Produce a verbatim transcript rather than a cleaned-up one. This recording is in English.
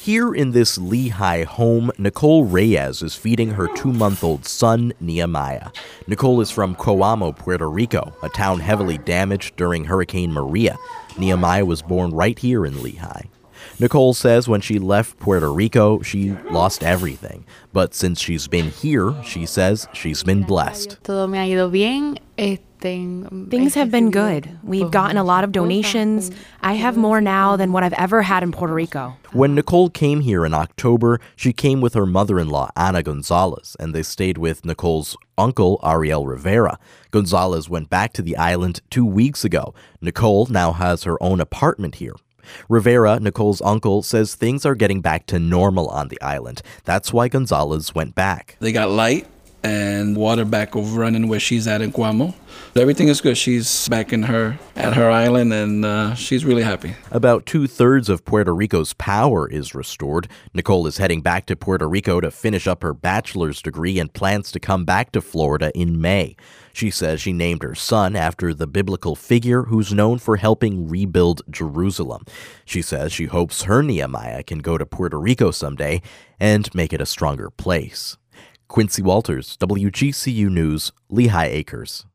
Here in this Lehi home, Nicole Reyes is feeding her two-month-old son, Nehemiah. Nicole is from Coamo, Puerto Rico, a town heavily damaged during Hurricane Maria. Nehemiah was born right here in Lehi. Nicole says when she left Puerto Rico, she lost everything. But since she's been here, she says she's been blessed. Todo me ha ido bien. Things have been good. We've gotten a lot of donations. I have more now than what I've ever had in Puerto Rico. When Nicole came here in October, she came with her mother-in-law, Ana Gonzalez, and they stayed with Nicole's uncle, Ariel Rivera. Gonzalez went back to the island two weeks ago. Nicole now has her own apartment here. Rivera, Nicole's uncle, says things are getting back to normal on the island. That's why Gonzalez went back. They got light and water back over running where she's at in Coamo. Everything is good. She's back in her at her island, and uh, she's really happy. About two-thirds of Puerto Rico's power is restored. Nicole is heading back to Puerto Rico to finish up her bachelor's degree and plans to come back to Florida in May. She says she named her son after the biblical figure who's known for helping rebuild Jerusalem. She says she hopes her Nehemiah can go to Puerto Rico someday and make it a stronger place. Quincy Walters, W G C U News, Lehigh Acres.